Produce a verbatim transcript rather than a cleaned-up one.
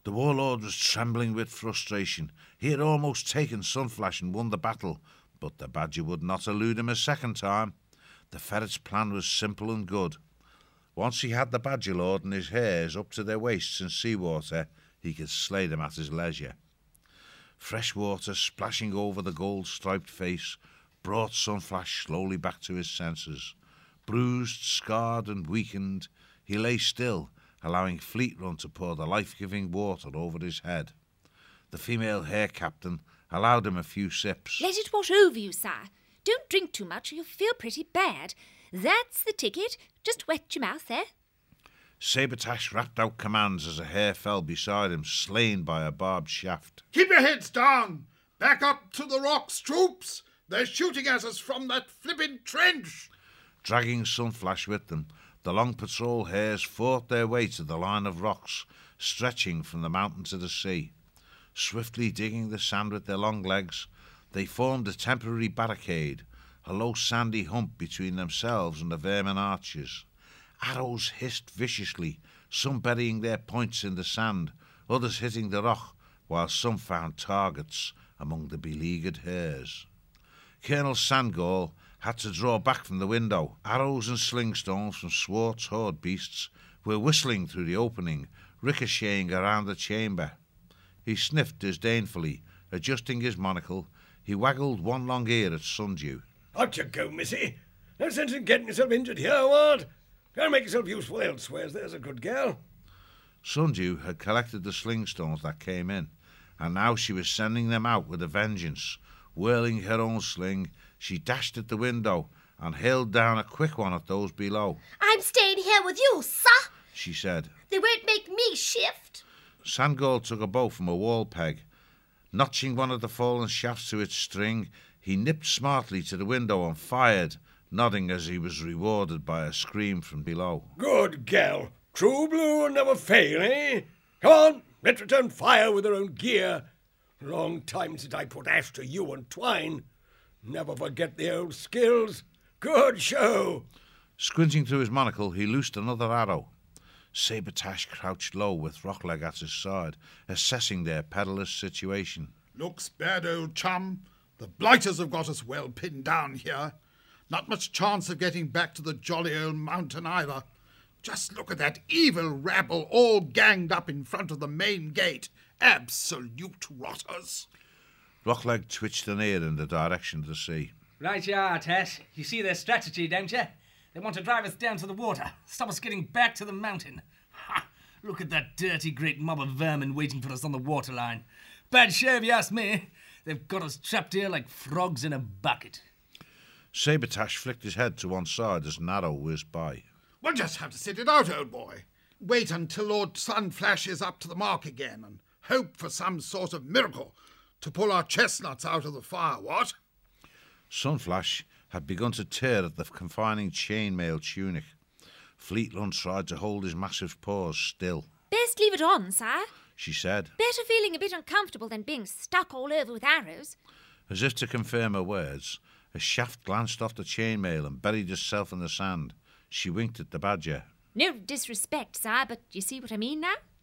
The warlord was trembling with frustration. He had almost taken Sunflash and won the battle, but the badger would not elude him a second time. The ferret's plan was simple and good. Once he had the badger lord and his hares up to their waists in seawater, he could slay them at his leisure. Fresh water splashing over the gold-striped face brought Sunflash slowly back to his senses. Bruised, scarred and weakened, he lay still, allowing Fleet Run to pour the life-giving water over his head. The female hare captain allowed him a few sips. Let it wash over you, sire. Don't drink too much or you'll feel pretty bad. That's the ticket. Just wet your mouth there. Sabretash rapped out commands as a hare fell beside him, slain by a barbed shaft. Keep your heads down! Back up to the rocks, troops! They're shooting at us from that flippin' trench! Dragging Sunflash with them, the long patrol hares fought their way to the line of rocks, stretching from the mountain to the sea. Swiftly digging the sand with their long legs, they formed a temporary barricade, a low sandy hump between themselves and the vermin archers. Arrows hissed viciously, some burying their points in the sand, others hitting the rock, while some found targets among the beleaguered hares. Colonel Sandgall had to draw back from the window. Arrows and slingstones from Swart's horde beasts were whistling through the opening, ricocheting around the chamber. He sniffed disdainfully. Adjusting his monocle, he waggled one long ear at Sundew. Out you go, missy. No sense in getting yourself injured here, what? Go and make yourself useful elsewhere, there's a good girl. Sundew had collected the slingstones that came in, and now she was sending them out with a vengeance. Whirling her own sling, she dashed at the window and hailed down a quick one at those below. I'm staying here with you, sir, she said. They won't make me shift. Sandgall took a bow from a wall peg. Notching one of the fallen shafts to its string, he nipped smartly to the window and fired, nodding as he was rewarded by a scream from below. Good gal. True blue and never fail, eh? Come on, let's return fire with our own gear. Long time since I put ash to you and twine. Never forget the old skills. Good show. Squinting through his monocle, he loosed another arrow. Sabretash crouched low with Rockleg at his side, assessing their perilous situation. Looks bad, old chum. The blighters have got us well pinned down here. Not much chance of getting back to the jolly old mountain either. Just look at that evil rabble all ganged up in front of the main gate. Absolute rotters. Rockleg twitched an ear in the direction of the sea. Right you are, Tess. You see their strategy, don't you? They want to drive us down to the water, stop us getting back to the mountain. Ha! Look at that dirty great mob of vermin waiting for us on the waterline. Bad show if you ask me. They've got us trapped here like frogs in a bucket. Sabretash flicked his head to one side as an arrow whizzed by. We'll just have to sit it out, old boy. Wait until Lord Sunflash is up to the mark again and hope for some sort of miracle to pull our chestnuts out of the fire, what? Sunflash had begun to tear at the confining chainmail tunic. Fleet Run tried to hold his massive paws still. Best leave it on, sire, she said. Better feeling a bit uncomfortable than being stuck all over with arrows. As if to confirm her words, a shaft glanced off the chainmail and buried itself in the sand. She winked at the badger. No disrespect, sire, but you see what I mean now?